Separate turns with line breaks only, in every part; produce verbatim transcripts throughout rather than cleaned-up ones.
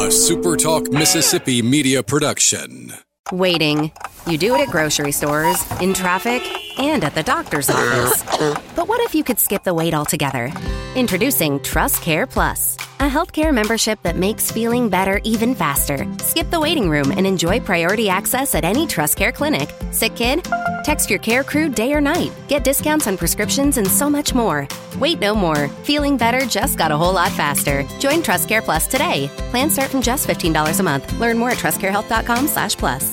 A Super Talk Mississippi media production.
Waiting. You do it at grocery stores, in traffic, and at the doctor's office. But what if you could skip the wait altogether? Introducing Trust Care Plus, a healthcare membership that makes feeling better even faster. Skip the waiting room and enjoy priority access at any Trust Care clinic. Sick kid? Text your care crew day or night. Get discounts on prescriptions and so much more. Wait no more. Feeling better just got a whole lot faster. Join Trust Care Plus today. Plans start from just fifteen dollars a month. Learn more at trustcarehealth.com slash plus.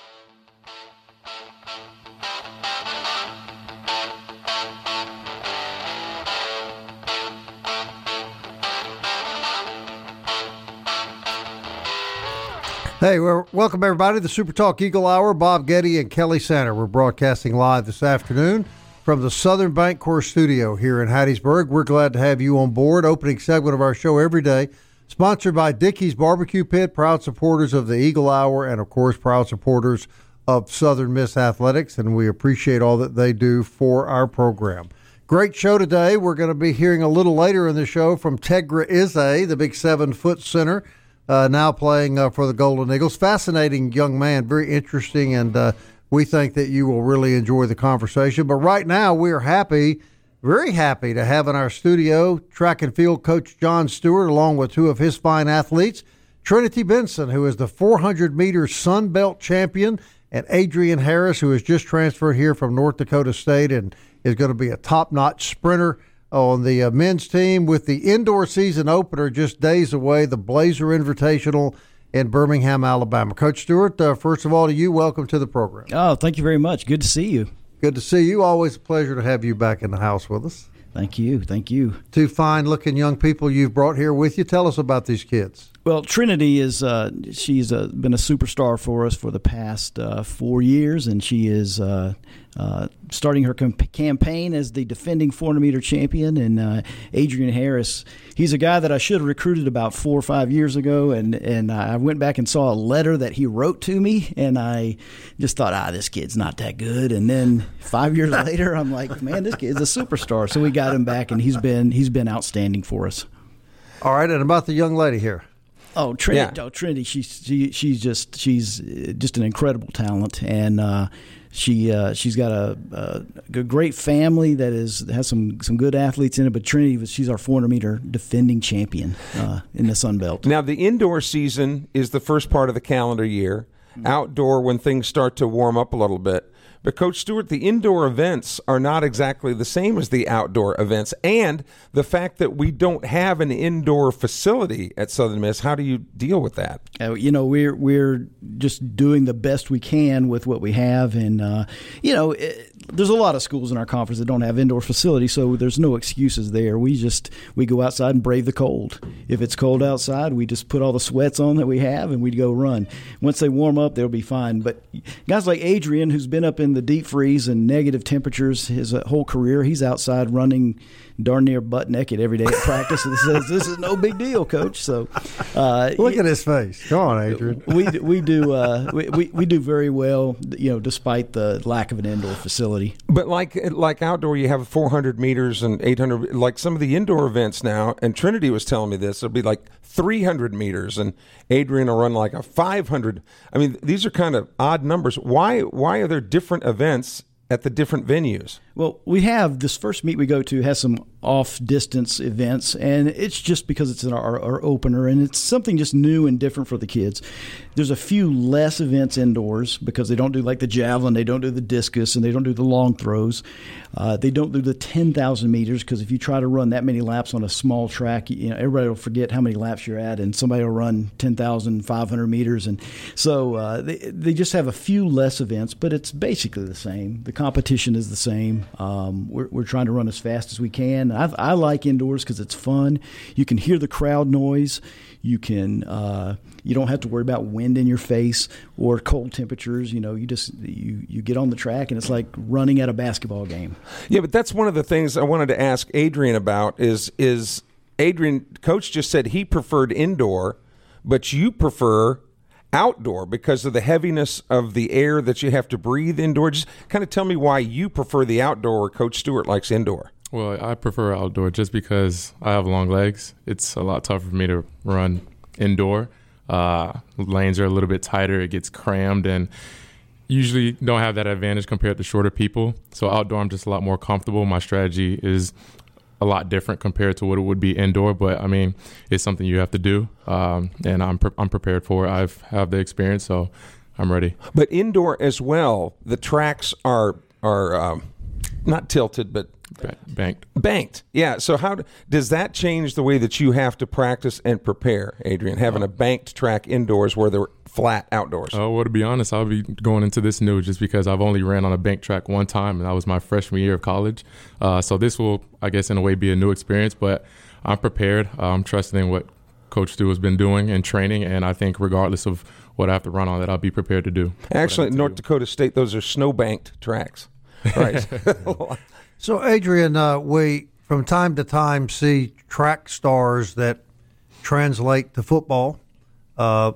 Hey, well, welcome everybody to the Super Talk Eagle Hour. Bob Getty and Kelly Sander. We're broadcasting live this afternoon from the Southern Bancorp studio here in Hattiesburg. We're glad to have you on board. Opening segment of our show every day, sponsored by Dickey's Barbecue Pit, proud supporters of the Eagle Hour, and of course, proud supporters of Southern Miss Athletics, and we appreciate all that they do for our program. Great show today. We're going to be hearing a little later in the show from Tegra Ize, the big seven-foot center, Uh, now playing uh, for the Golden Eagles. Fascinating young man, very interesting, and uh, we think that you will really enjoy the conversation. But right now, we are happy, very happy to have in our studio track and field coach John Stewart, along with two of his fine athletes, Trinity Benson, who is the four hundred meter Sun Belt champion, and Adrian Harris, who has just transferred here from North Dakota State and is going to be a top-notch sprinter on the uh, men's team, with the indoor season opener just days away, the Blazer Invitational in Birmingham, Alabama. Coach Stewart, uh, first of all to you, welcome to the program.
Oh, thank you very much. Good to see you.
Good to see you. Always a pleasure to have you back in the house with us.
Thank you. Thank you.
Two fine-looking young people you've brought here with you. Tell us about these kids.
Well, Trinity is uh, she's uh, been a superstar for us for the past uh, four years, and she is uh, uh, starting her comp- campaign as the defending four hundred meter champion. And uh, Adrian Harris, he's a guy that I should have recruited about four or five years ago, and, and I went back and saw a letter that he wrote to me, and I just thought, ah, this kid's not that good. And then five years later, I'm like, man, this kid's a superstar. So we got him back, and he's been he's been outstanding for us.
All right, and about the young lady here.
Oh, Trinity!
Yeah.
Oh, Trinity! She's she, she's just she's just an incredible talent, and uh, she uh, she's got a, a, a great family that is has some, some good athletes in it. But Trinity, she's our four hundred meter defending champion uh, in the Sun Belt.
Now, the indoor season is the first part of the calendar year. Mm-hmm. Outdoor, when things start to warm up a little bit. But, Coach Stewart, the indoor events are not exactly the same as the outdoor events. And the fact that we don't have an indoor facility at Southern Miss, how do you deal with that?
Uh, you know, we're we're just doing the best we can with what we have. And, uh, you know, it, there's a lot of schools in our conference that don't have indoor facilities, so there's no excuses there. We just we go outside and brave the cold. If it's cold outside, we just put all the sweats on that we have, and we go run. Once they warm up, they'll be fine. But guys like Adrian, who's been up in the deep freeze and negative temperatures his whole career, he's outside running darn near butt naked every day at practice. And says, this is no big deal, Coach. So uh,
look at his face. Come on, Adrian.
We we do uh, we, we we do very well, you know, despite the lack of an indoor facility.
But like like outdoor, you have four hundred meters and eight hundred. Like some of the indoor events now, and Trinity was telling me this, it'll be like three hundred meters, and Adrian will run like a five hundred. I mean, these are kind of odd numbers. Why why are there different events at the different venues?
Well, we have this first meet we go to has some off-distance events, and it's just because it's our, our opener, and it's something just new and different for the kids. There's a few less events indoors because they don't do like the javelin, they don't do the discus, and they don't do the long throws. Uh, they don't do the ten thousand meters because if you try to run that many laps on a small track, you know, everybody will forget how many laps you're at, and somebody will run ten thousand five hundred meters. And so uh, they, they just have a few less events, but it's basically the same. The competition is the same. Um, we're, we're trying to run as fast as we can. I, I like indoors because it's fun. You can hear the crowd noise. You can uh, you don't have to worry about wind in your face or cold temperatures. You know, you just you, you get on the track and it's like running at a basketball game.
Yeah, but that's one of the things I wanted to ask Adrian about. Is is Adrian? Coach just said he preferred indoor, but you prefer outdoor because of the heaviness of the air that you have to breathe indoor. Just kind of tell me why you prefer the outdoor or Coach Stewart likes indoor.
Well, I prefer outdoor just because I have long legs. It's a lot tougher for me to run indoor. Uh, lanes are a little bit tighter. It gets crammed, and usually don't have that advantage compared to shorter people. So outdoor, I'm just a lot more comfortable. My strategy is a lot different compared to what it would be indoor, but I mean, it's something you have to do, um, and I'm pre- I'm prepared for it. I've have the experience, so I'm ready.
But indoor as well, the tracks are are um, not tilted, but
banked.
Banked, yeah. So how does that change the way that you have to practice and prepare, Adrian? Having a banked track indoors where they're flat outdoors.
Oh, well, to be honest, I'll be going into this new just because I've only ran on a bank track one time, and that was my freshman year of college. Uh, so this will, I guess, in a way, be a new experience. But I'm prepared. Uh, I'm trusting in what Coach Stu has been doing in training, and I think regardless of what I have to run on, that I'll be prepared to do.
Actually, North do. Dakota State, those are snow-banked tracks. Right.
So, Adrian, uh, we from time to time see track stars that translate to football. Uh,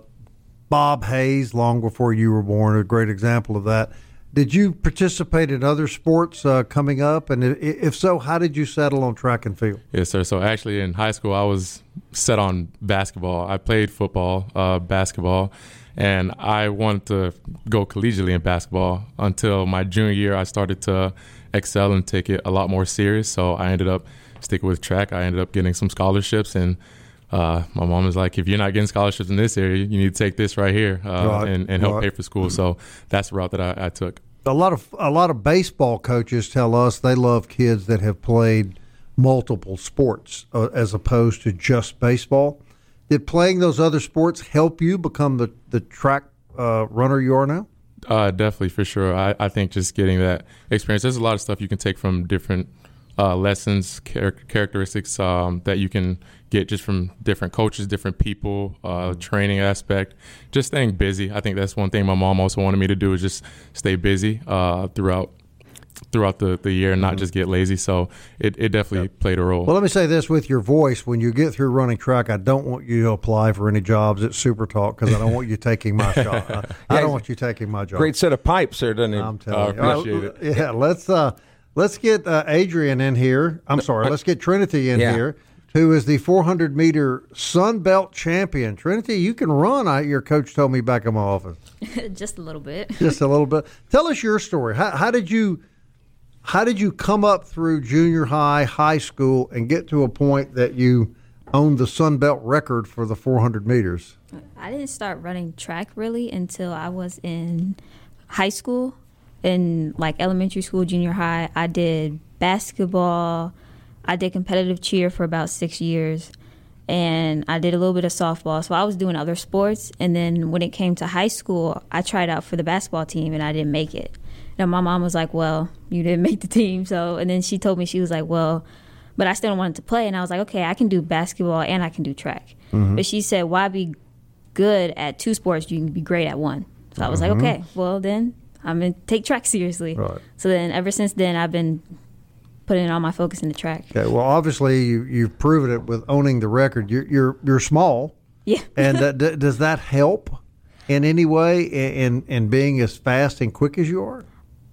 Bob Hayes, long before you were born, a great example of that. Did you participate in other sports uh, coming up? And if so, how did you settle on track and field?
Yes, sir. So actually in high school, I was set on basketball. I played football, uh, basketball, and I wanted to go collegiately in basketball until my junior year. I started to excel and take it a lot more serious. So I ended up sticking with track. I ended up getting some scholarships, and uh, my mom was like, if you're not getting scholarships in this area, you need to take this right here uh, right. and, and help right. pay for school. So that's the route that I, I took.
A lot of a lot of baseball coaches tell us they love kids that have played multiple sports uh, as opposed to just baseball. Did playing those other sports help you become the, the track uh, runner you are now?
Uh, definitely, for sure. I, I think just getting that experience, there's a lot of stuff you can take from different uh, lessons, char- characteristics um, that you can get just from different coaches, different people, uh, training aspect, just staying busy. I think that's one thing my mom also wanted me to do, is just stay busy uh, throughout throughout the, the year and not mm-hmm. just get lazy. So it, it definitely yep. played a role.
Well, let me say this with your voice. When you get through running track, I don't want you to apply for any jobs at Super Talk because I don't want you taking my job. I, yeah, I don't want you taking my job.
Great set of pipes there, doesn't he?
I'm telling
uh,
you.
Appreciate
right,
it.
Yeah, let's, uh, let's get uh, Adrian in here. I'm sorry, let's get Trinity in yeah. here, who is the four hundred meter Sun Belt champion. Trinity, you can run. I, your coach told me back in my office.
Just a little bit.
Just a little bit. Tell us your story. How, how did you how did you come up through junior high, high school, and get to a point that you owned the Sun Belt record for the four hundred meters?
I didn't start running track really until I was in high school. In like elementary school, junior high, I did basketball. I did competitive cheer for about six years, and I did a little bit of softball. So I was doing other sports, and then when it came to high school, I tried out for the basketball team, and I didn't make it. And my mom was like, well, you didn't make the team. So, and then she told me, she was like, well, but I still wanted to play. And I was like, okay, I can do basketball and I can do track. Mm-hmm. But she said, why be good at two sports? You can be great at one. So I was mm-hmm. like, okay, well, then I'm going to take track seriously.
Right.
So then ever since then, I've been putting all my focus into track.
Okay, well, obviously you, you've proven it with owning the record. You're you're, you're small.
Yeah.
and uh, d- does that help in any way in, in being as fast and quick as you are?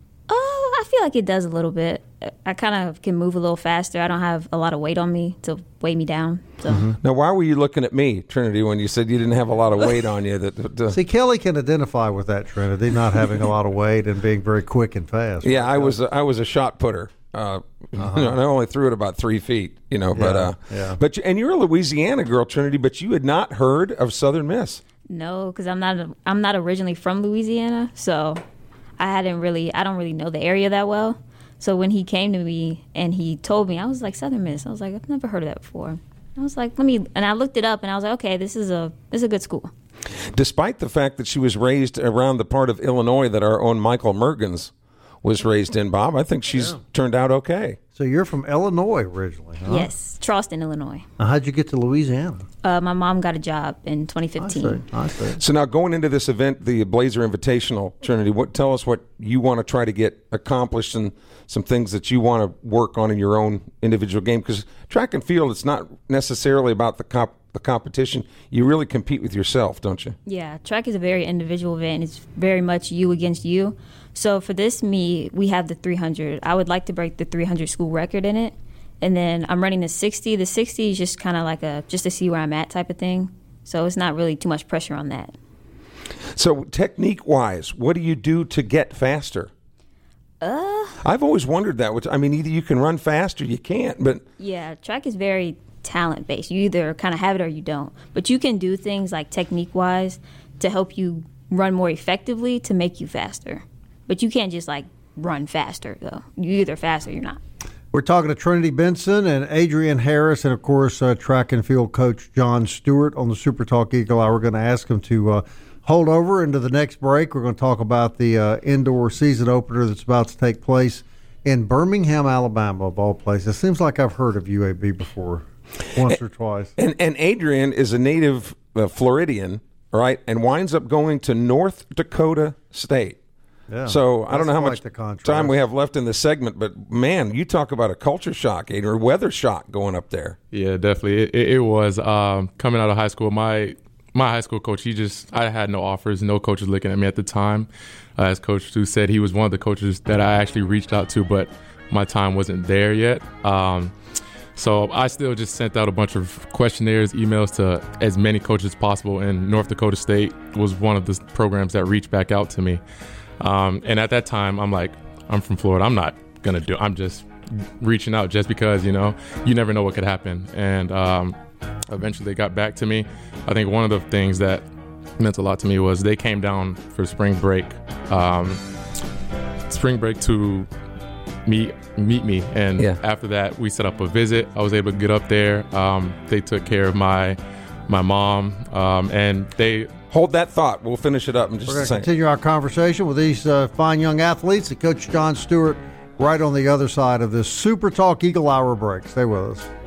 Oh, I feel like it does a little bit. I kind of can move a little faster. I don't have a lot of weight on me to weigh me down. So.
Mm-hmm. Now, why were you looking at me, Trinity, when you said you didn't have a lot of weight on you? That, that uh...
See, Kelly can identify with that, Trinity, not having a lot of weight and being very quick and fast.
Yeah, I was a, I was a shot putter. Uh, uh-huh. you know, and I only threw it about three feet. You know, but
yeah,
uh,
yeah.
but you, and you're a Louisiana girl, Trinity, but you had not heard of Southern Miss.
No, because I'm not. A, I'm not originally from Louisiana, so I hadn't really. I don't really know the area that well. So when he came to me and he told me, I was like, Southern Miss. I was like, I've never heard of that before. I was like, let me, and I looked it up and I was like, okay, this is a this is a good school.
Despite the fact that she was raised around the part of Illinois that our own Michael Mergens was raised in, Bob, I think she's yeah. turned out okay.
So you're from Illinois originally, huh?
Yes, Charleston, Illinois.
Now, how'd you get to Louisiana?
Uh, my mom got a job in twenty fifteen.
I see. I see.
So now going into this event, the Blazer Invitational, Trinity, what, tell us what you want to try to get accomplished and some things that you want to work on in your own individual game. Because track and field, it's not necessarily about the comp, the competition. You really compete with yourself, don't you?
Yeah, track is a very individual event. It's very much you against you. So for this meet, we have the three hundred. I would like to break the three hundred school record in it. And then I'm running the sixty. The sixty is just kind of like a, just to see where I'm at type of thing. So it's not really too much pressure on that.
So technique-wise, what do you do to get faster?
Uh,
I've always wondered that. Which, I mean, either you can run fast or you can't. But
yeah, track is very talent-based. You either kind of have it or you don't. But you can do things like technique-wise to help you run more effectively to make you faster. But you can't just, like, run faster, though. You're either fast or you're not.
We're talking to Trinity Benson and Adrienne Harris and, of course, uh, track and field coach John Stewart on the Super Talk Eagle Hour. We're going to ask them to uh, hold over into the next break. We're going to talk about the uh, indoor season opener that's about to take place in Birmingham, Alabama, of all places. It seems like I've heard of U A B before, once or twice.
And, and Adrienne is a native uh, Floridian, right, and winds up going to North Dakota State.
Yeah,
so I don't know how much
contrast.
time we have left in this segment, but, man, you talk about a culture shock, Adrienne, or weather shock going up there.
Yeah, definitely. It, it, it was. Um, coming out of high school, my my high school coach, he just – I had no offers, no coaches looking at me at the time. Uh, as Coach Stu said, he was one of the coaches that I actually reached out to, but my time wasn't there yet. Um, so I still just sent out a bunch of questionnaires, emails to as many coaches as possible, and North Dakota State was one of the programs that reached back out to me. Um, and at that time, I'm like, I'm from Florida. I'm not going to do I'm just reaching out just because, you know, you never know what could happen. And um, eventually they got back to me. I think one of the things that meant a lot to me was they came down for spring break, um, spring break to meet meet me. And
yeah.
after that, we set up a visit. I was able to get up there. Um, they took care of my my mom, um, and they...
Hold that thought. We'll finish it up in just
We're
a
going to
second.
continue our conversation with these uh, fine young athletes and Coach John Stewart right on the other side of this Super Talk Eagle Hour break. Stay with us.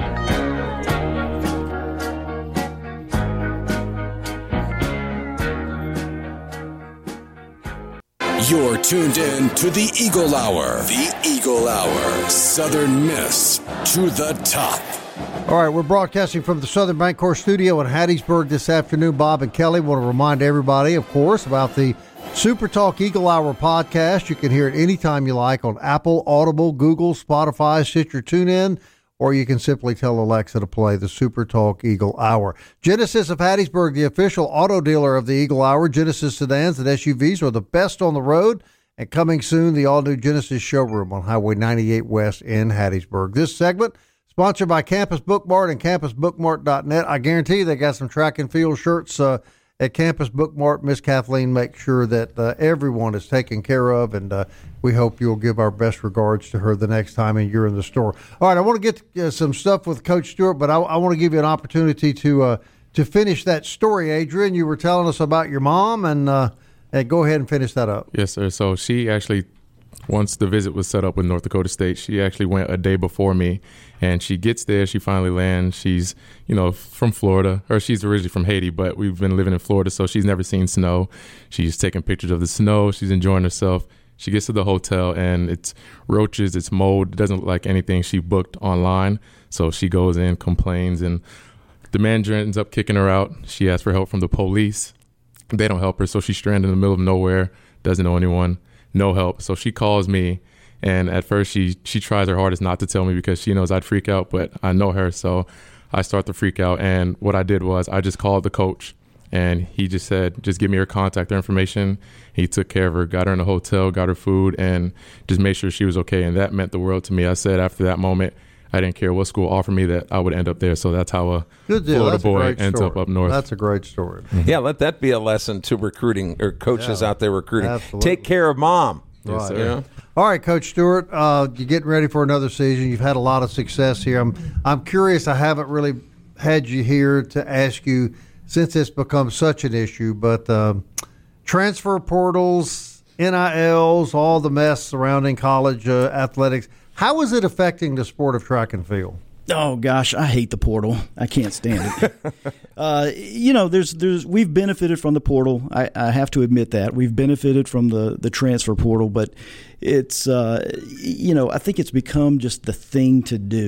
You're tuned in to the Eagle Hour. The Eagle Hour. Southern Miss to the top.
All right, we're broadcasting from the Southern Bancorp studio in Hattiesburg this afternoon. Bob and Kelly want to remind everybody, of course, about the Super Talk Eagle Hour podcast. You can hear it anytime you like on Apple, Audible, Google, Spotify, Stitcher, TuneIn, or you can simply tell Alexa to play the Super Talk Eagle Hour. Genesis of Hattiesburg, the official auto dealer of the Eagle Hour. Genesis sedans and S U Vs are the best on the road. And coming soon, the all-new Genesis showroom on Highway ninety-eight West in Hattiesburg. This segment sponsored by Campus Bookmart and campus bookmart dot net. I guarantee they got some track and field shirts uh, at Campus Bookmart. Miss Kathleen makes sure that uh, everyone is taken care of, and uh, we hope you'll give our best regards to her the next time you're in the store. All right, I want to get uh, some stuff with Coach Stewart, but I, I want to give you an opportunity to uh, to finish that story, Adrienne. You were telling us about your mom, and, uh, and go ahead and finish that up.
Yes, sir. So she actually, once the visit was set up with North Dakota State, she actually went a day before me. And she gets there, she finally lands. She's, you know, from Florida, or she's originally from Haiti, but we've been living in Florida, so she's never seen snow. She's taking pictures of the snow. She's enjoying herself. She gets to the hotel, and it's roaches, it's mold. It doesn't look like anything she booked online. So she goes in, complains, and the manager ends up kicking her out. She asks for help from the police. They don't help her, so she's stranded in the middle of nowhere, doesn't know anyone, no help. So she calls me. And at first, she she tries her hardest not to tell me because she knows I'd freak out, but I know her, so I start to freak out. And what I did was I just called the coach, and he just said, just give me her contact, her information. He took care of her, got her in a hotel, got her food, and just made sure she was okay. And that meant the world to me. I said after that moment, I didn't care what school offered me, that I would end up there. So that's how a
Good deal.
Florida
That's
boy
a great
ends
story.
up up north.
That's a great story.
Yeah, let that be a lesson to recruiting or coaches
Yeah,
out there recruiting.
absolutely.
Take care of mom.
Yes, sir.
You know?
All right, Coach Stewart, uh, you're getting ready for another season. You've had a lot of success here. I'm I'm curious. I haven't really had you here to ask you, since it's become such an issue, but um, transfer portals, N I Ls, all the mess surrounding college uh, athletics. How is it affecting the sport of track and field?
Oh gosh, I hate the portal. I can't stand it. uh, you know, there's there's we've benefited from the portal. I, I have to admit that we've benefited from the, the transfer portal, but it's uh, you know I think it's become just the thing to do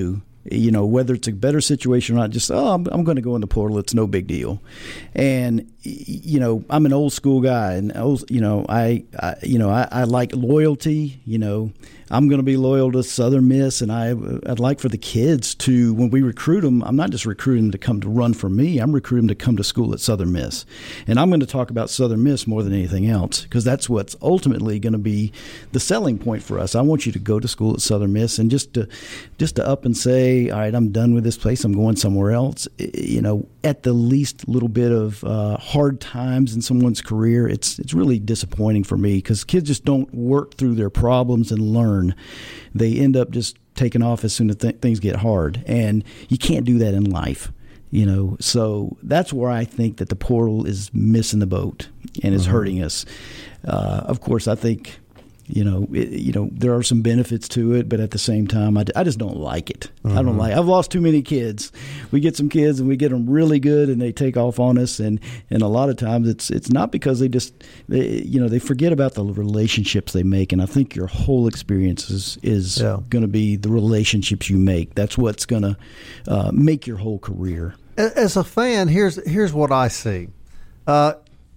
You know, whether it's a better situation or not, just, oh, I'm, I'm going to go in the portal. It's no big deal. And, you know, I'm an old school guy, and, old, you know, I, I you know, I, I like loyalty. You know, I'm going to be loyal to Southern Miss, and I, I'd like for the kids to, when we recruit them, I'm not just recruiting them to come to run for me. I'm recruiting them to come to school at Southern Miss. And I'm going to talk about Southern Miss more than anything else, because that's what's ultimately going to be the selling point for us. I want you to go to school at Southern Miss, and just to, just to up and say, all right, I'm done with this place, I'm going somewhere else. You know, at the least little bit of uh, hard times in someone's career, it's it's really disappointing for me, because kids just don't work through their problems and learn. They end up just taking off as soon as th- things get hard, and you can't do that in life. You know, so that's where I think that the portal is missing the boat and is mm-hmm. hurting us. Uh, of course, I think. You know, it, you know, there are some benefits to it, but at the same time, I, I just don't like it. Mm-hmm. I don't like. I've lost too many kids. We get some kids, and we get them really good, and they take off on us. And, and a lot of times, it's it's not because they just, they, you know, they forget about the relationships they make. And I think your whole experience is is yeah. going to be the relationships you make. That's what's going to uh, make your whole career.
As a fan, here's here's what I see. Uh,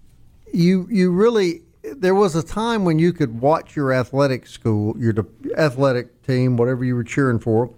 you you really. There was a time when you could watch your athletic school, your athletic team, whatever you were cheering for,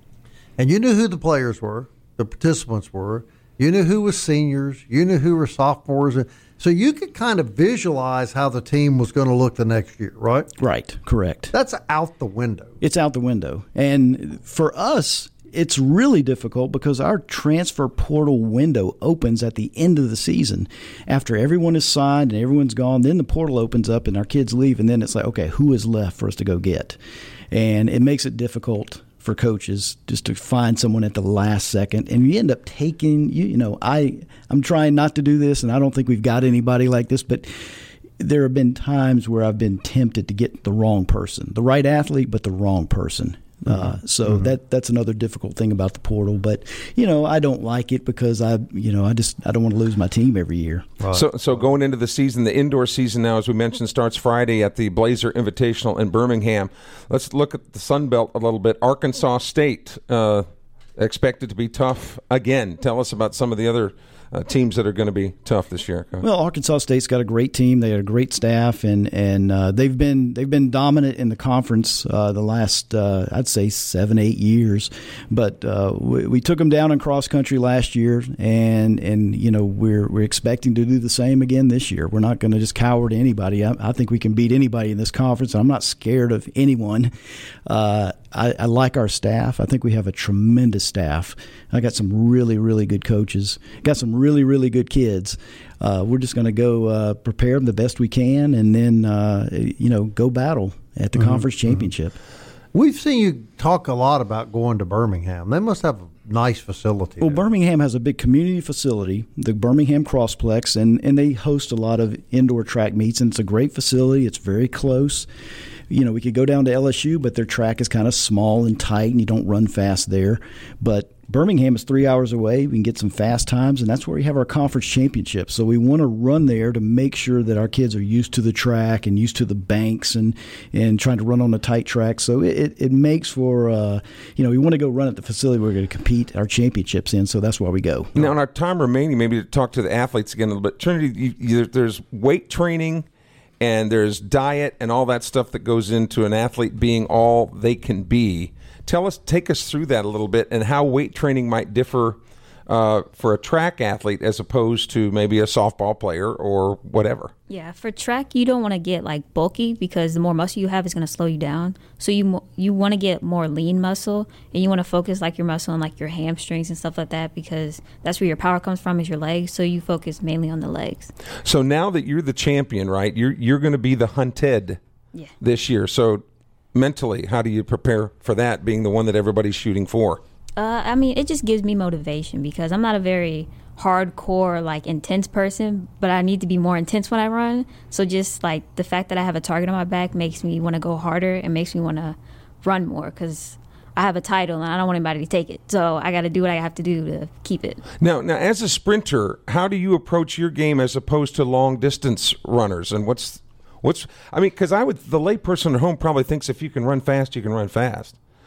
and you knew who the players were, the participants were. You knew who was seniors. You knew who were sophomores. So you could kind of visualize how the team was going to look the next year, right?
Right, correct.
That's out the window.
It's out the window. And for us, it's really difficult because our transfer portal window opens at the end of the season. After everyone is signed and everyone's gone, then the portal opens up and our kids leave, and then it's like, okay, who is left for us to go get? And it makes it difficult for coaches just to find someone at the last second, and you end up taking, you, you know, I, I'm trying not to do this, and I don't think we've got anybody like this, but there have been times where I've been tempted to get the wrong person, the right athlete, but the wrong person. Uh, so mm-hmm. that that's another difficult thing about the portal, but you know I don't like it because I you know I just I don't want to lose my team every year.
Right. So so going into the season, the indoor season now, as we mentioned, starts Friday at the Blazer Invitational in Birmingham. Let's look at the Sun Belt a little bit. Arkansas State uh, expected to be tough again. Tell us about some of the other Uh, teams that are going to be tough this year.
Well, Arkansas State's got a great team. They have a great staff, and and uh, they've been they've been dominant in the conference uh, the last uh, I'd say seven eight years. But uh, we, we took them down in cross country last year, and and you know we're we're expecting to do the same again this year. We're not going to just cower to anybody. I, I think we can beat anybody in this conference. I'm not scared of anyone. Uh, I, I like our staff. I think we have a tremendous staff. I got some really, really good coaches. Got some really, really good kids. Uh, we're just going to go uh, prepare them the best we can, and then uh, you know go battle at the mm-hmm. conference championship.
We've seen you talk a lot about going to Birmingham. They must have a nice facility.
Well,
there.
Birmingham has a big community facility, the Birmingham Crossplex, and, and they host a lot of indoor track meets, and it's a great facility. It's very close. You know, we could go down to L S U, but their track is kind of small and tight, and you don't run fast there. But Birmingham is three hours away. We can get some fast times, and that's where we have our conference championship. So we want to run there to make sure that our kids are used to the track and used to the banks and, and trying to run on a tight track. So it, it makes for, uh, you know, we want to go run at the facility we're going to compete our championships in, so that's why we go.
Now, in our time remaining, maybe to talk to the athletes again a little bit. Trinity, you, you, there's weight training, and there's diet and all that stuff that goes into an athlete being all they can be. Tell us, take us through that a little bit, and how weight training might differ uh, for a track athlete as opposed to maybe a softball player or whatever.
Yeah, for track, you don't want to get like bulky because the more muscle you have is going to slow you down. So you you want to get more lean muscle, and you want to focus like your muscle on like your hamstrings and stuff like that, because that's where your power comes from, is your legs. So you focus mainly on the legs.
So now that you're the champion, right? You're you're going to be the hunted
yeah. this
year. So mentally, how do you prepare for that, being the one that everybody's shooting for?
Uh, I mean, it just gives me motivation because I'm not a very hardcore, like, intense person, but I need to be more intense when I run. So just, like, the fact that I have a target on my back makes me want to go harder and makes me want to run more because I have a title and I don't want anybody to take it. So I got to do what I have to do to keep it.
Now, now, as a sprinter, how do you approach your game as opposed to long-distance runners? And what's, what's I mean, because I would, the layperson at home probably thinks if you can run fast, you can run fast.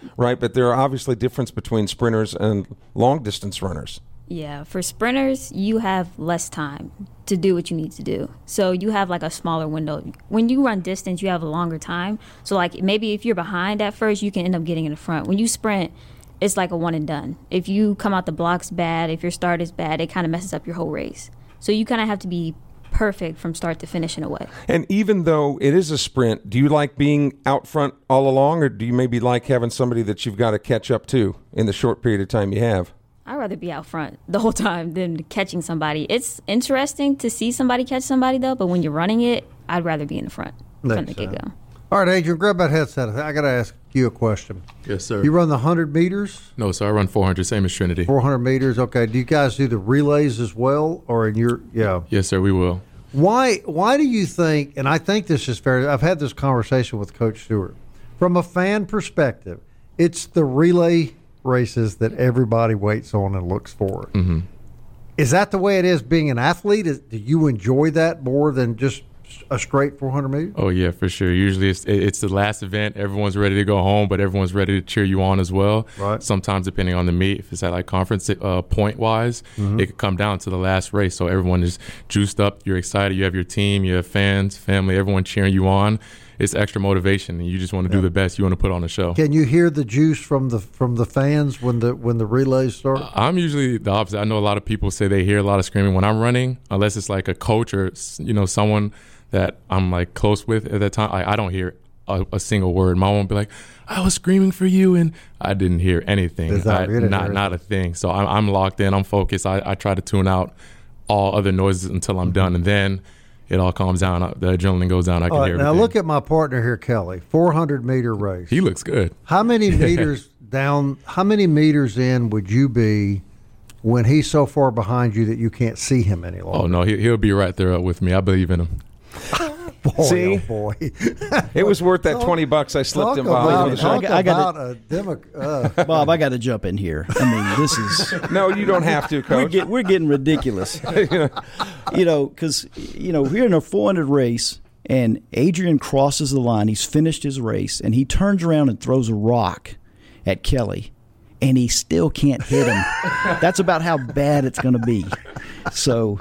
right? But there are obviously difference between sprinters and long-distance runners.
Yeah, for sprinters, you have less time to do what you need to do. So you have like a smaller window. When you run distance, you have a longer time. So like maybe if you're behind at first, you can end up getting in the front. When you sprint, it's like a one and done. If you come out the blocks bad, if your start is bad, it kind of messes up your whole race. So you kind of have to be perfect from start to finish in a way.
And even though it is a sprint, do you like being out front all along, or do you maybe like having somebody that you've got to catch up to in the short period of time you have?
I'd rather be out front the whole time than catching somebody. It's interesting to see somebody catch somebody, though, but when you're running it, I'd rather be in the front from the get-go.
All right, Adrian, grab that headset. I got to ask you a question.
Yes, sir.
You run the one hundred meters?
No, sir. I run four hundred, same as Trinity.
four hundred meters, okay. Do you guys do the relays as well, or in your, yeah?
Yes, sir, we will.
Why Why do you think, and I think this is fair, I've had this conversation with Coach Stewart, from a fan perspective, it's the relay races that everybody waits on and looks for.
Mm-hmm.
Is that the way it is being an athlete? Is, do you enjoy that more than just a straight four hundred meters?
Oh, yeah, for sure. Usually it's, it's the last event. Everyone's ready to go home, but everyone's ready to cheer you on as well.
Right.
Sometimes, depending on the meet, if it's at like conference uh, point-wise,
Mm-hmm.
it could come down to the last race. So everyone is juiced up. You're excited. You have your team. You have fans, family, everyone cheering you on. It's extra motivation, and you just want to
Yeah.
do the best. You want to put on a show.
Can you hear the juice from the from the fans when the when the relays start?
I'm usually the opposite. I know a lot of people say they hear a lot of screaming when I'm running, unless it's like a coach or, you know, someone that I'm like close with at that time. I, I don't hear a, a single word. Mom won't be like, I was screaming for you, and I didn't hear anything.
Is that
I,
really
not
hear
not a thing. So I'm, I'm locked in. I'm focused. I, I try to tune out all other noises until I'm done, and then it all calms down. The adrenaline goes down. I can
All right,
hear
now
everything.
look at my partner here, Kelly. four hundred meter race.
He looks good.
How many meters down? How many meters in would you be when he's so far behind you that you can't see him any longer?
Oh, no, he, he'll be right there with me. I believe in him.
Boy,
See?
oh boy.
It was worth that twenty bucks I slipped
Talk
him by.
about,
on the
talk
show.
I got
about a demo, uh,
Bob, I got to jump in here. I mean, this is
No, you don't have to,
we're,
Coach.
get, we're getting ridiculous. You know, because you know we're in a four hundred race, and Adrian crosses the line. He's finished his race, and he turns around and throws a rock at Kelly, and he still can't hit him. That's about how bad it's going to be. So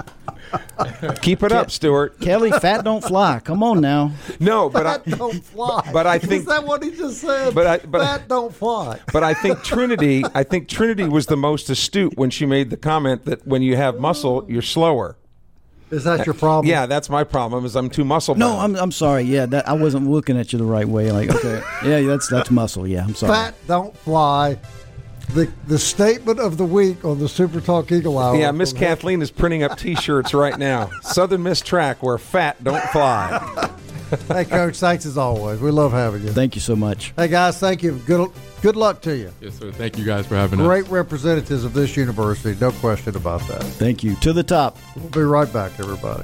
Keep it up, Stuart.
Kelly, fat don't fly. Come on now.
No, but I,
Fat don't fly.
But I think-
Is that what he just said?
But I- but-
Fat don't fly.
But I think Trinity, I think Trinity was the most astute when she made the comment that when you have muscle, you're slower.
Is that your problem?
Yeah, that's my problem. Is I'm too muscle.
No,
bound.
I'm I'm sorry. Yeah, that, I wasn't looking at you the right way. Like, okay, yeah, that's that's muscle. Yeah, I'm sorry.
Fat don't fly. The the statement of the week on the Super Talk Eagle Hour.
Yeah, Miss
from-
Kathleen is printing up T-shirts right now. Southern Miss Track, where fat don't fly.
Hey, Coach, thanks as always. We love having you.
Thank you so much.
Hey, guys, thank you. Good good luck to you.
Yes, sir. Thank you guys for having us.
Great representatives of this university. No question about that.
Thank you. To the top.
We'll be right back, everybody.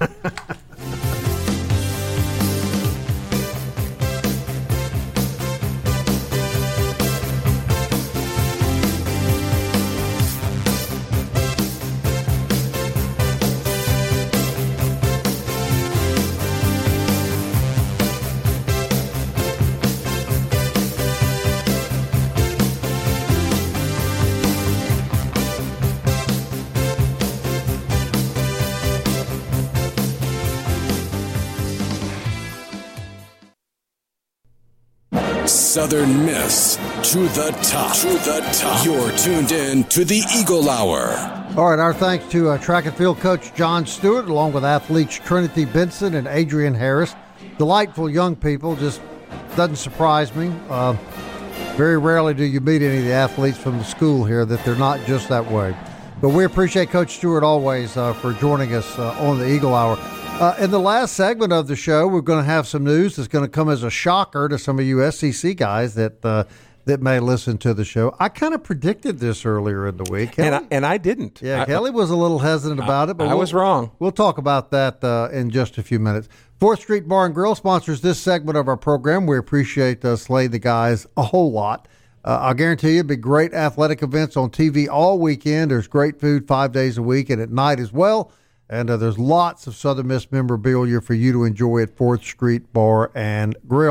Southern Miss to the top. To the top. You're tuned in to the Eagle Hour.
All right, our thanks to uh, track and field coach John Stewart, along with athletes Trinity Benson and Adrian Harris. Delightful young people, just doesn't surprise me. Uh, very rarely do you meet any of the athletes from the school here that they're not just that way. But we appreciate Coach Stewart always uh, for joining us uh, on the Eagle Hour. Uh, in the last segment of the show, we're going to have some news that's going to come as a shocker to some of you S E C guys that uh, that may listen to the show. I kind of predicted this earlier in the week. Kelly,
And I, and I didn't.
yeah,
I,
Kelly was a little hesitant about it, but
I
we'll-
was wrong.
We'll talk about that uh, in just a few minutes. Fourth Street Bar and Grill sponsors this segment of our program. We appreciate uh, Slay the guys a whole lot. Uh, I guarantee you it'll be great athletic events on T V all weekend. There's great food five days a week and at night as well. And uh, there's lots of Southern Miss memorabilia for you to enjoy at fourth Street Bar and Grill.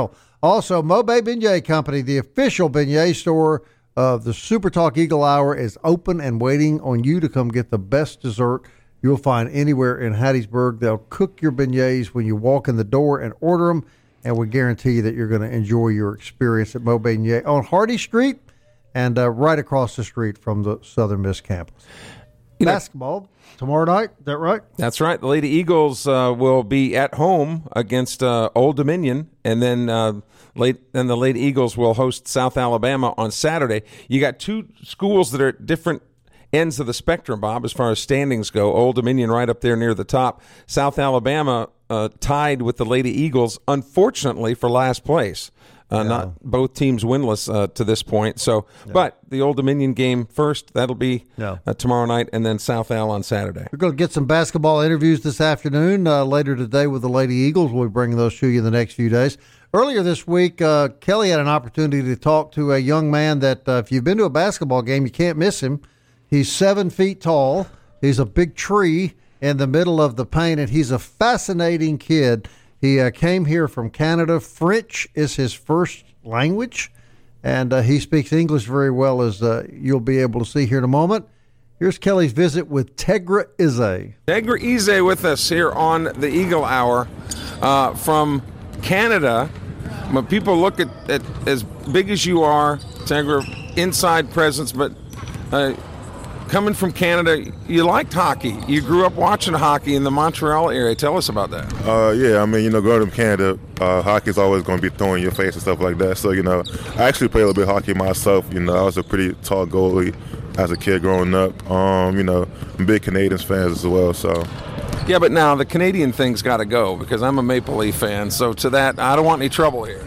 Also, Mobay Beignet Company, the official beignet store of the Super Talk Eagle Hour, is open and waiting on you to come get the best dessert you'll find anywhere in Hattiesburg. They'll cook your beignets when you walk in the door and order them, and we guarantee that you're going to enjoy your experience at Mobay Beignet on Hardy Street and uh, right across the street from the Southern Miss campus. You Basketball know, tomorrow night, is that right?
That's right. The Lady Eagles uh, will be at home against uh, Old Dominion, and then uh, late, then the Lady Eagles will host South Alabama on Saturday. You got two schools that are at different ends of the spectrum, Bob, as far as standings go. Old Dominion right up there near the top. South Alabama uh, tied with the Lady Eagles, unfortunately, for last place. Uh, yeah. Not both teams winless uh, to this point. So, yeah. But the Old Dominion game first. That'll be yeah. uh, tomorrow night, and then South Al on Saturday.
We're going to get some basketball interviews this afternoon. Uh, later today with the Lady Eagles. We'll be bringing those to you in the next few days. Earlier this week, uh, Kelly had an opportunity to talk to a young man that, uh, if you've been to a basketball game, you can't miss him. He's seven feet tall. He's a big tree in the middle of the paint, and he's a fascinating kid. He uh, came here from Canada. French is his first language, and uh, he speaks English very well, as uh, you'll be able to see here in a moment. Here's Kelly's visit with Tegra Ize.
Tegra Ize with us here on the Eagle Hour uh, from Canada. When people look at, at as big as you are, Tegra, inside presence, but uh, coming from Canada, you liked hockey. You grew up watching hockey in the Montreal area. Tell us about that.
Uh, yeah, I mean, you know, growing up in Canada, uh, hockey's always going to be thrown in your face and stuff like that. So, you know, I actually played a little bit of hockey myself. You know, I was a pretty tall goalie as a kid growing up. Um, you know, I'm big Canadians fans as well, so.
Yeah, but now the Canadian thing's got to go because I'm a Maple Leaf fan. So to that, I don't want any trouble here.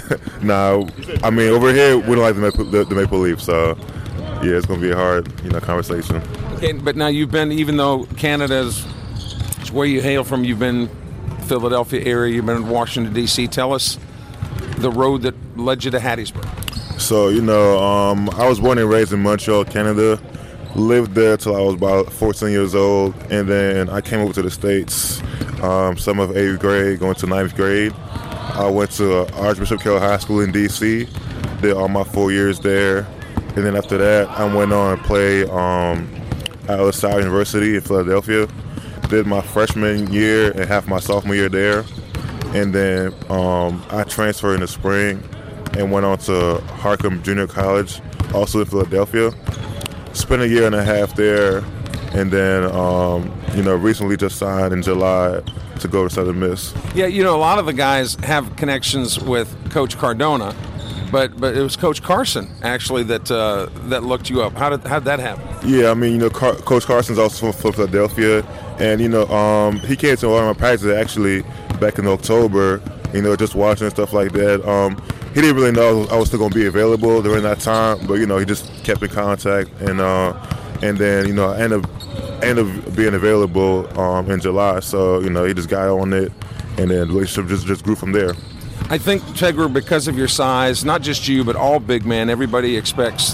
No, I mean, over here, we don't like the Maple, the, the Maple Leaf, so. Yeah, it's going to be a hard, you know, conversation.
Okay, but now you've been, even though Canada's where you hail from, you've been Philadelphia area, you've been in Washington, D C. Tell us the road that led you to Hattiesburg.
So, you know, um, I was born and raised in Montreal, Canada. Lived there till I was about fourteen years old, and then I came over to the States um, summer of eighth grade, going to ninth grade. I went to uh, Archbishop Carroll High School in D C, did all my four years there. And then after that, I went on and played um, at LaSalle University in Philadelphia. Did my freshman year and half my sophomore year there. And then um, I transferred in the spring and went on to Harcum Junior College, also in Philadelphia. Spent a year and a half there, and then, um, you know, recently just signed in July to go to Southern Miss.
Yeah, you know, a lot of the guys have connections with Coach Cardona. But but it was Coach Carson actually that uh, that looked you up. How did how did that happen?
Yeah, I mean, you know, Car- Coach Carson's also from Philadelphia, and you know, um, he came to one of my practices actually back in October. You know, just watching and stuff like that. Um, he didn't really know I was still going to be available during that time, but you know, he just kept in contact, and uh, and then you know, I ended up ended up being available um, in July. So you know, he just got on it, and then the relationship just just grew from there.
I think, Tegra, because of your size, not just you, but all big men, everybody expects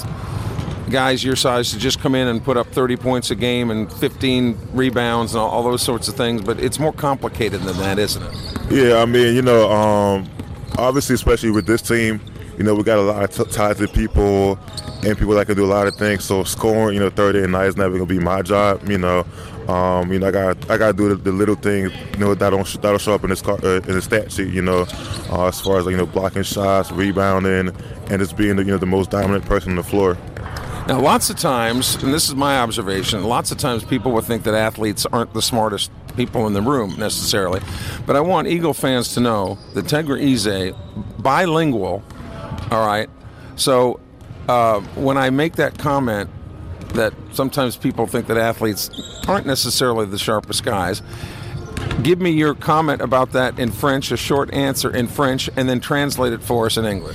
guys your size to just come in and put up thirty points a game and fifteen rebounds and all, all those sorts of things, but it's more complicated than that, isn't it?
Yeah, I mean, you know, um, obviously, especially with this team, you know, we got a lot of t- talented people and people that can do a lot of things, so scoring, you know, thirty a night is never going to be my job, you know. Um, you know, I got I got to do the, the little things, you know, that don't that'll show up in this car, uh, in the stat sheet, you know, uh, as far as like, you know, blocking shots, rebounding, and just being the, you know, the most dominant person on the floor.
Now, lots of times, and this is my observation, lots of times people will think that athletes aren't the smartest people in the room necessarily, but I want Eagle fans to know that Tegra Ize, bilingual, all right. So uh, when I make that comment, that sometimes people think that athletes aren't necessarily the sharpest guys. Give me your comment about that in French, a short answer in French, and then translate it for us in English.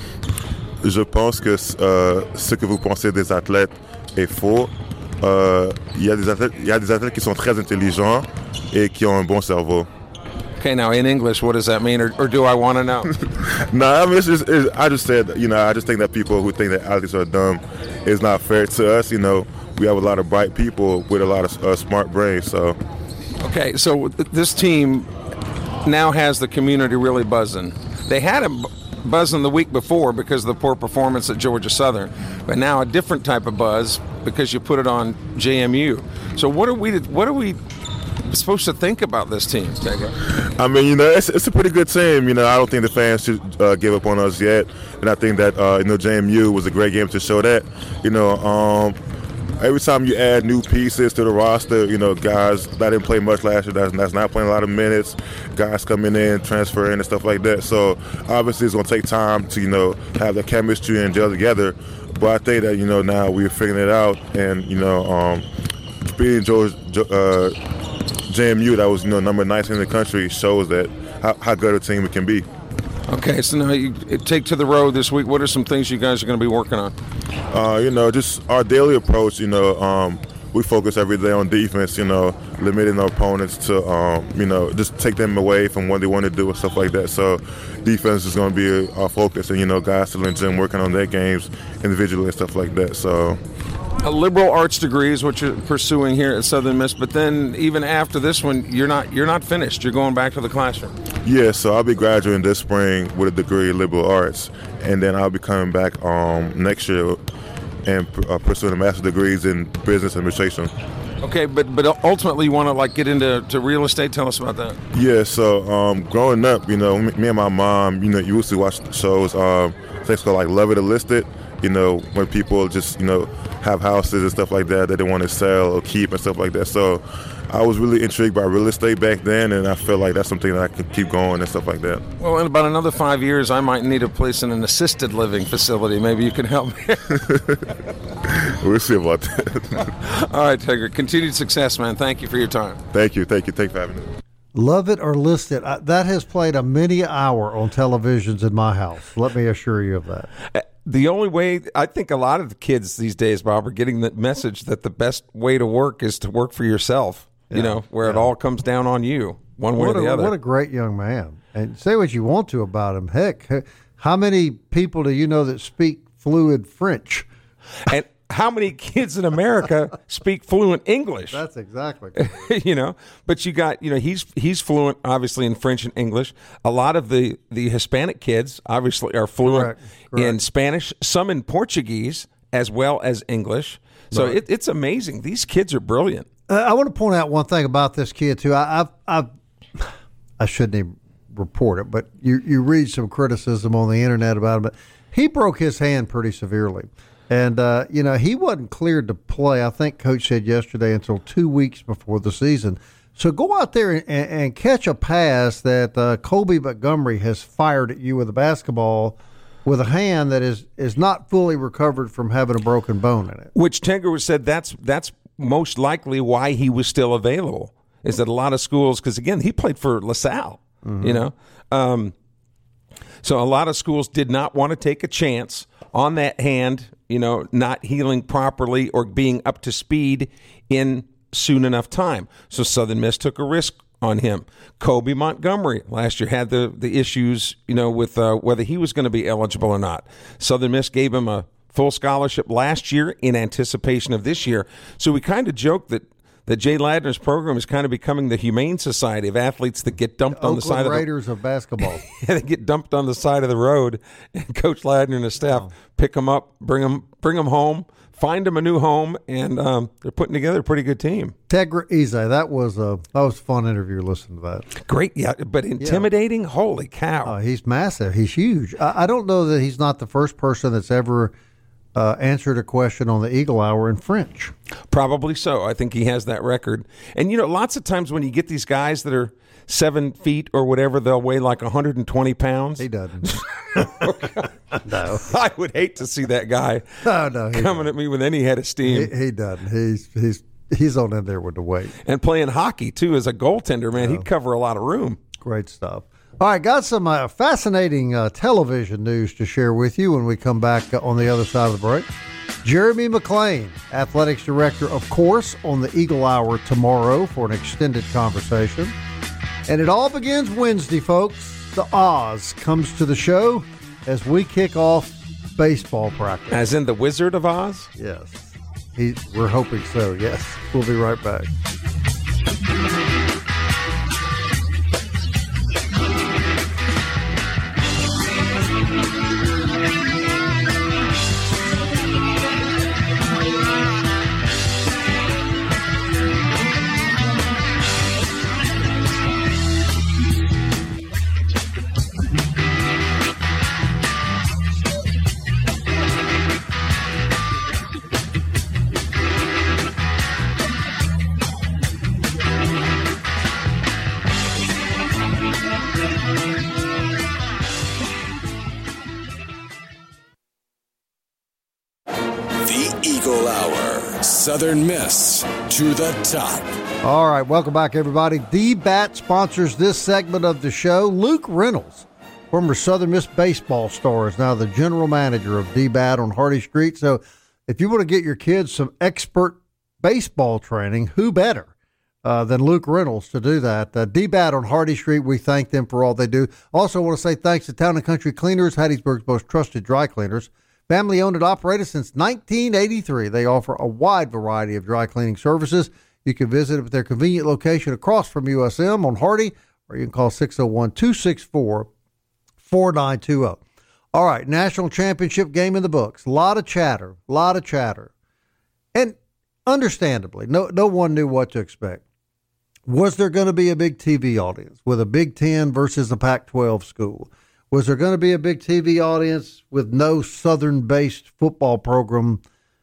Je pense que euh, ce que vous pensez des athlètes est faux. Euh, il y a des athlètes, il y a des athlètes qui sont très intelligents et qui ont un bon cerveau.
Okay, now in English, what does that mean, or, or do I want to know?
No, I mean, it's just, it's, I just said, you know, I just think that people who think that athletes are dumb is not fair to us. You know, we have a lot of bright people with a lot of uh, smart brains. So,
okay, so this team now has the community really buzzing. They had a buzzing the week before because of the poor performance at Georgia Southern, but now a different type of buzz because you put it on J M U. So what are we what are we supposed to think about this team, Taylor?
I mean, you know, it's, it's a pretty good team. You know, I don't think the fans should uh, give up on us yet, and I think that uh, you know J M U was a great game to show that. You know, um, every time you add new pieces to the roster, you know, guys that didn't play much last year, that's, that's not playing a lot of minutes, guys coming in, transferring and stuff like that. So obviously it's going to take time to, you know, have the chemistry and gel together. But I think that, you know, now we're figuring it out, and, you know, um, beating George, uh, J M U, that was, you know, number nineteen in the country, shows that how, how good a team it can be.
Okay, so now you take to the road this week. What are some things you guys are going to be working on?
Uh, you know, just our daily approach. You know, um, we focus every day on defense. You know, limiting our opponents to, um, you know, just take them away from what they want to do and stuff like that. So, defense is going to be our focus, and you know, guys still in the gym working on their games individually and stuff like that. So.
A liberal arts degree is what you're pursuing here at Southern Miss, but then even after this one, you're not you're not finished. You're going back to the classroom.
Yeah, so I'll be graduating this spring with a degree in liberal arts, and then I'll be coming back um, next year and uh, pursuing a master's degrees in business administration.
Okay, but but ultimately you want to like get into to real estate. Tell us about that.
Yeah, so um, growing up, you know, me, me and my mom, you know, you used to watch shows, um, things called like Love It or List It. You know, when people just, you know, have houses and stuff like that that they want to sell or keep and stuff like that. So I was really intrigued by real estate back then, and I feel like that's something that I can keep going and stuff like that.
Well, in about another five years, I might need a place in an assisted living facility. Maybe you can help me.
We'll see about that.
All right, Tigger. Continued success, man. Thank you for your time.
Thank you. Thank you. Thank you for having me.
Love It or List It. I, that has played a many hour on televisions in my house. Let me assure you of that.
Uh, The only way, I think a lot of the kids these days, Bob, are getting the message that the best way to work is to work for yourself, yeah, you know, where yeah. it all comes down on you, one way
what
or the
a,
other.
What a great young man. And say what you want to about him. Heck, how many people do you know that speak fluid French?
And how many kids in America speak fluent English?
That's exactly.
You know, but you got, you know, he's he's fluent, obviously, in French and English. A lot of the, the Hispanic kids, obviously, are fluent Correct. Correct. in Spanish, some in Portuguese, as well as English. So right. it, it's amazing. These kids are brilliant.
Uh, I want to point out one thing about this kid, too. I I've, I've, I shouldn't even report it, but you, you read some criticism on the internet about him. But he broke his hand pretty severely. And, uh, you know, he wasn't cleared to play, I think Coach said yesterday, until two weeks before the season. So go out there and, and catch a pass that uh, Colby Montgomery has fired at you with a basketball with a hand that is, is not fully recovered from having a broken bone in it.
Which Tenger said that's that's most likely why he was still available, is that a lot of schools, because, again, he played for LaSalle, mm-hmm. you know. Um, so a lot of schools did not want to take a chance on that hand, you know, not healing properly or being up to speed in soon enough time. So Southern Miss took a risk on him. Colby Montgomery last year had the, the issues, you know, with uh, whether he was going to be eligible or not. Southern Miss gave him a full scholarship last year in anticipation of this year. So we kind of joked that that Jay Ladner's program is kind of becoming the Humane Society of athletes that get dumped
the
on the
Oakland
side of the
Raiders of basketball.
Yeah, they get dumped on the side of the road, and Coach Ladner and his staff oh. pick them up, bring them, bring them home, find them a new home, and um, they're putting together a pretty good team.
Tegra Eze, that was a that was a fun interview. Listen to that.
Great, yeah, but intimidating. Yeah. Holy cow!
Uh, he's massive. He's huge. I, I don't know that he's not the first person that's ever Uh, answered a question on the Eagle Hour in French.
Probably so. I think he has that record. And, you know, lots of times when you get these guys that are seven feet or whatever, they'll weigh like one hundred twenty pounds.
He doesn't.
No. I would hate to see that guy
no, no,
coming
doesn't.
at me with any head of steam.
He, he doesn't. He's he's he's on in there with the weight.
And playing hockey, too, as a goaltender, man,
yeah.
he'd cover a lot of room.
Great stuff. All right, got some uh, fascinating uh, television news to share with you when we come back uh, on the other side of the break. Jeremy McClain, athletics director, of course, on the Eagle Hour tomorrow for an extended conversation. And it all begins Wednesday, folks. The Oz comes to the show as we kick off baseball practice.
As in the Wizard of Oz?
Yes. He, we're hoping so, yes. We'll be right back.
Southern Miss to the top.
All right, welcome back, everybody. D-Bat sponsors this segment of the show. Luke Reynolds, former Southern Miss baseball star, is now the general manager of D-Bat on Hardy Street. So if you want to get your kids some expert baseball training, who better uh, than Luke Reynolds to do that? Uh, D-Bat on Hardy Street, we thank them for all they do. Also want to say thanks to Town and Country Cleaners, Hattiesburg's most trusted dry cleaners. Family owned and operated since nineteen eighty-three. They offer a wide variety of dry cleaning services. You can visit at their convenient location across from U S M on Hardy, or you can call six oh one, two six four, four nine two oh. All right, national championship game in the books. A lot of chatter, a lot of chatter. And understandably, no, no one knew what to expect. Was there going to be a big T V audience with a Big Ten versus a Pac twelve school? Was there going to be a big T V audience with no Southern-based football program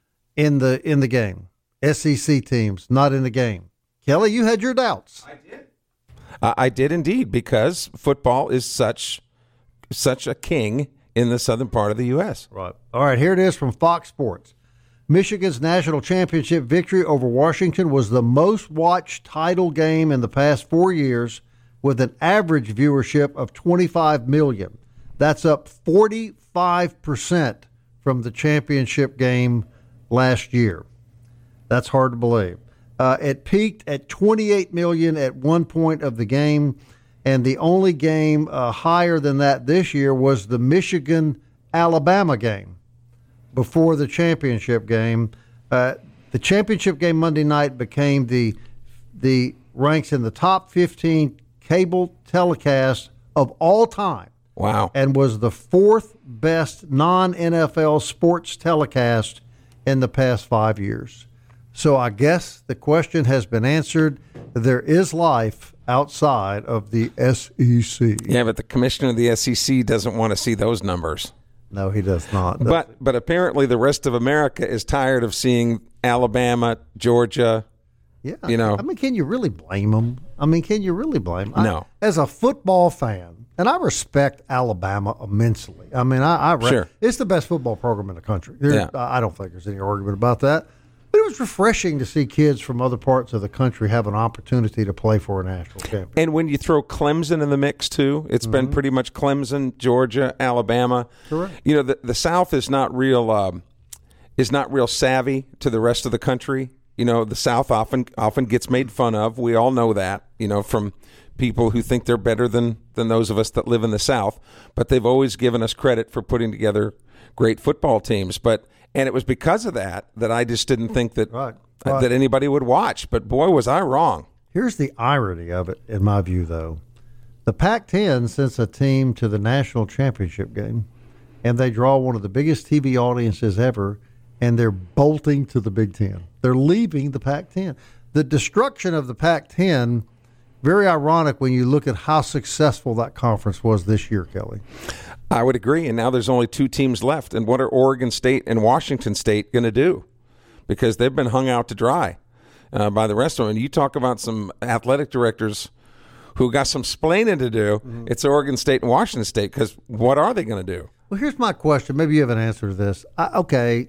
in the in the game? S E C teams not in the game. Kelly, you had your doubts.
I did. Uh, I did indeed, because football is such such a king in the southern part of the U S.
Right. All right, here it is from Fox Sports. Michigan's national championship victory over Washington was the most watched title game in the past four years, with an average viewership of twenty-five million. That's up forty-five percent from the championship game last year. That's hard to believe. Uh, it peaked at twenty-eight million at one point of the game, and the only game uh, higher than that this year was the Michigan-Alabama game before the championship game. Uh, the championship game Monday night became the the ranks in the top fifteen cable telecast of all time.
Wow.
And was the fourth best non-N F L sports telecast in the past five years. So I guess the question has been answered. There is life outside of the S E C.
Yeah, but the commissioner of the S E C doesn't want to see those numbers.
No, he does not. Does
But
he?
but apparently the rest of America is tired of seeing Alabama, Georgia.
Yeah,
you know.
I mean, can you really blame them? I mean, can you really blame them?
No.
I, as a football fan, and I respect Alabama immensely. I mean, I, I re-
Sure.
it's the best football program in the country. There,
Yeah.
I don't think there's any argument about that. But it was refreshing to see kids from other parts of the country have an opportunity to play for a national championship.
And when you throw Clemson in the mix, too, it's mm-hmm. been pretty much Clemson, Georgia, Alabama.
Correct.
You know, the, the South is not real um, is not real savvy to the rest of the country. You know, the South often often gets made fun of. We all know that, you know, from people who think they're better than, than those of us that live in the South. But they've always given us credit for putting together great football teams. But and it was because of that that I just didn't think that
Right.
uh,
Right.
that anybody would watch. But boy, was I wrong.
Here's the irony of it, in my view, though. The Pac ten sends a team to the national championship game, and they draw one of the biggest T V audiences ever, and they're bolting to the Big Ten. They're leaving the Pac ten. The destruction of the Pac ten, very ironic when you look at how successful that conference was this year, Kelly.
I would agree. And now there's only two teams left. And what are Oregon State and Washington State going to do? Because they've been hung out to dry uh, by the rest of them. And you talk about some athletic directors who got some splaining to do. Mm-hmm. It's Oregon State and Washington State, because what are they going to do?
Well, here's my question. Maybe you have an answer to this. I, okay.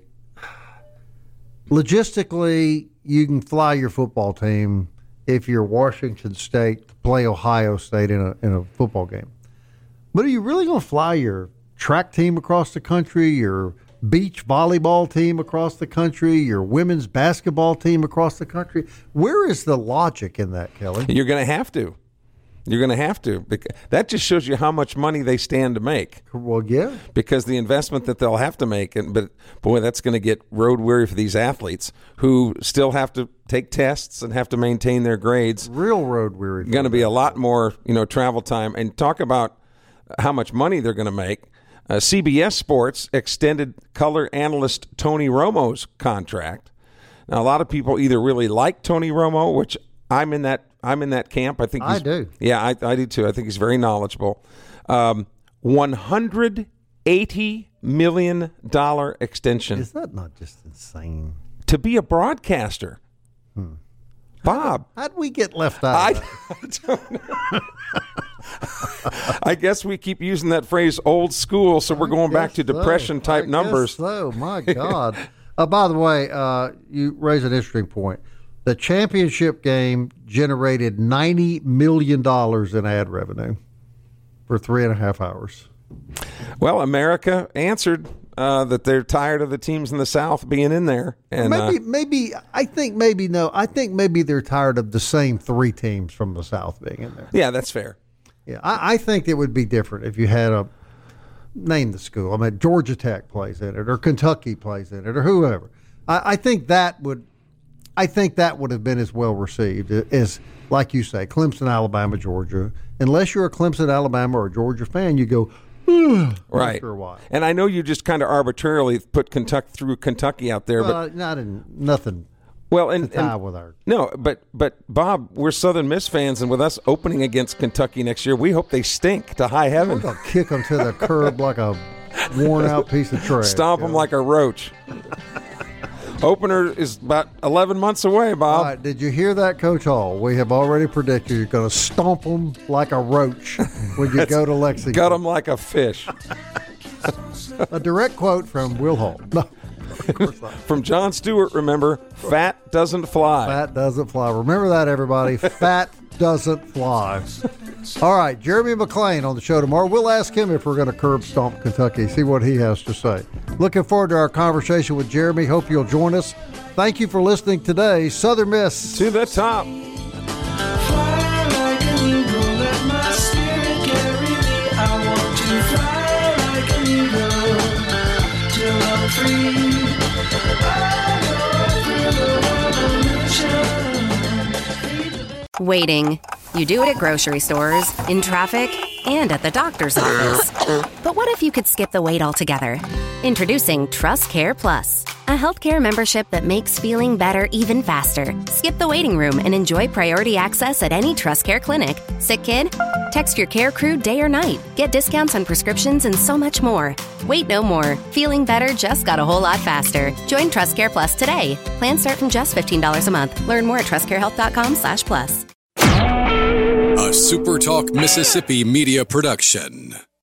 Logistically, you can fly your football team if you're Washington State to play Ohio State in a in a football game. But are you really going to fly your track team across the country, your beach volleyball team across the country, your women's basketball team across the country? Where is the logic in that, Kelly?
You're going to have to. You're going to have to. That just shows you how much money they stand to make.
Well, yeah.
Because the investment that they'll have to make, and but boy, that's going to get road weary for these athletes who still have to take tests and have to maintain their grades.
Real road weary.
Going to be a lot more, you know, travel time. And talk about how much money they're going to make. Uh, C B S Sports extended color analyst Tony Romo's contract. Now, a lot of people either really like Tony Romo, which I'm in that I'm in that camp. I think he's,
I do.
Yeah, I, I do too. I think he's very knowledgeable. Um, one hundred eighty million dollars extension.
Is that not just insane?
To be a broadcaster. Hmm. Bob.
How'd we get left out
I,
of
I don't know. I guess we keep using that phrase old school, so we're going back to
so.
depression-type
I
numbers.
Guess so, my God. Uh, by the way, uh, you raise an interesting point. The championship game generated ninety million dollars in ad revenue for three and a half hours.
Well, America answered uh, that they're tired of the teams in the South being in there. And
maybe,
uh,
maybe I think maybe no. I think maybe they're tired of the same three teams from the South being in there.
Yeah, that's fair.
Yeah, I, I think it would be different if you had a name the school. I mean, Georgia Tech plays in it, or Kentucky plays in it, or whoever. I, I think that would. I think that would have been as well received as, like you say, Clemson, Alabama, Georgia. Unless you're a Clemson, Alabama, or a Georgia fan, you go,
right.
After a while.
And I know you just kind of arbitrarily put Kentucky through Kentucky out there,
well,
but
not in nothing.
Well, and,
to tie
and
with our
no, but but Bob, we're Southern Miss fans, and with us opening against Kentucky next year, we hope they stink to high heaven.
We're gonna kick them to the curb like a worn out piece of trash.
Stomp them
know?
like a roach. Opener is about eleven months away, Bob.
All right, did you hear that, Coach Hall? We have already predicted you're going to stomp them like a roach when you go to Lexington.
Gut them like a fish.
A direct quote from Will Hall. No, of course not.
From Jon Stewart, remember, fat doesn't fly.
Fat doesn't fly. Remember that, everybody. Fat doesn't fly. All right, Jeremy McClain on the show tomorrow. We'll ask him if we're going to curb stomp Kentucky, see what he has to say. Looking forward to our conversation with Jeremy. Hope you'll join us. Thank you for listening today. Southern Miss
to the top.
Fly like an eagle, let my spirit carry me. I want to fly like an eagle till I'm free. I go through the revolution.
Waiting. You do it at grocery stores, in traffic, and at the doctor's office. But what if you could skip the wait altogether? Introducing TrustCare Plus, a healthcare membership that makes feeling better even faster. Skip the waiting room and enjoy priority access at any TrustCare clinic. Sick kid? Text your care crew day or night. Get discounts on prescriptions and so much more. Wait no more. Feeling better just got a whole lot faster. Join TrustCare Plus today. Plans start from just fifteen dollars a month. Learn more at trustcarehealth.com slash plus.
A SuperTalk Mississippi media production.